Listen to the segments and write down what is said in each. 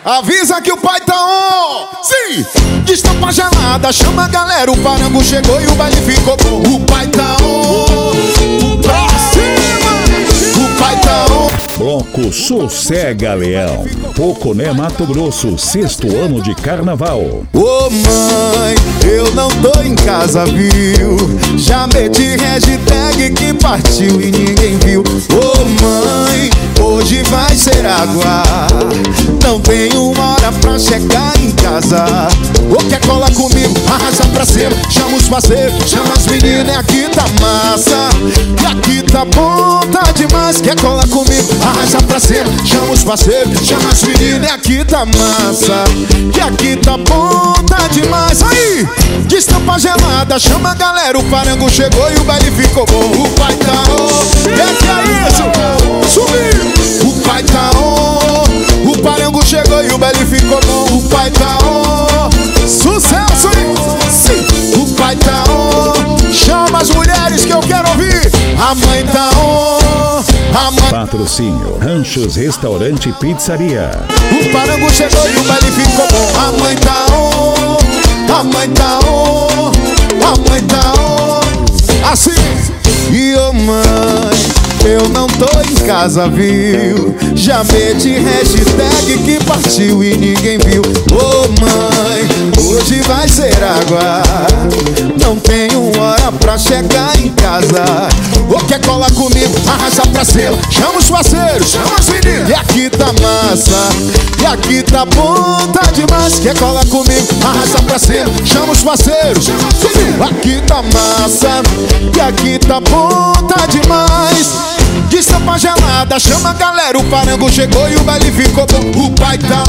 Avisa que o pai tá on! Sim! Destampa gelada, chama a galera, o parango chegou e o baile ficou bom. O pai tá on! Pra cima! O pai tá on! Bloco Sossega Leão, Poconé, Mato Grosso, 6º ano de carnaval. Ô mãe, eu não tô em casa, viu? Já meti hashtag que partiu e ninguém viu. Ô mãe, hoje vai ser água. Não tenho hora pra chegar em casa. Ou quer colar comigo, arrasta pra cima. Chama os parceiros, chama as meninas, aqui tá massa. E aqui tá bom, tá demais. Quer colar comigo, arrasta pra cima. Chama os parceiros, chama as meninas, aqui tá massa. E aqui tá bom, tá demais. Aí, destampa gelada, chama a galera, o parango chegou e o baile ficou bom. O pai tá on, que é isso? Subiu! O pai tá on, o parango chegou e o baile ficou bom. O pai tá on, sucesso, hein? Sim, o pai tá on, chama as mulheres que eu quero ouvir. A mãe tá on, a mãe... Patrocínio Ranchos Restaurante e Pizzaria. O parango chegou e o baile ficou bom. A mãe tá on, a mãe tá on, a mãe tá on. Assim, e ô mãe, eu não tô em casa, viu? Já meti hashtag que partiu e ninguém viu. Ô mãe, hoje vai ser água. Não tenho hora pra chegar em casa. Ou quer colar comigo, arrasta pra cima. Chama os parceiros, chama as meninas. E aqui tá massa, e aqui tá bom, tá demais. Quer colar comigo, arrasta pra cima. Chama os parceiros, subiu. Aqui tá massa, e aqui tá bom, tá demais. Destampa gelada, chama a galera, o parango chegou e o baile ficou bom. O pai tá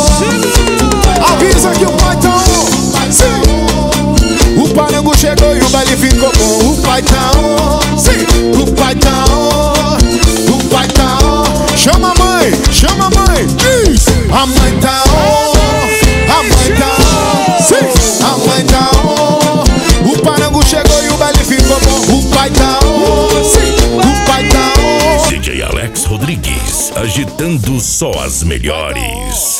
on, avisa que o pai tá on. Sim. O parango chegou e o baile ficou bom. O pai tá on, sim. O pai tá on, o pai tá on. Chama a mãe, diz. A mãe tá on, a mãe tá on, sim. A mãe tá on, o parango chegou e o baile ficou bom. O pai tá on, sim. O pai tá on. DJ Alex Rodrigues, agitando só as melhores.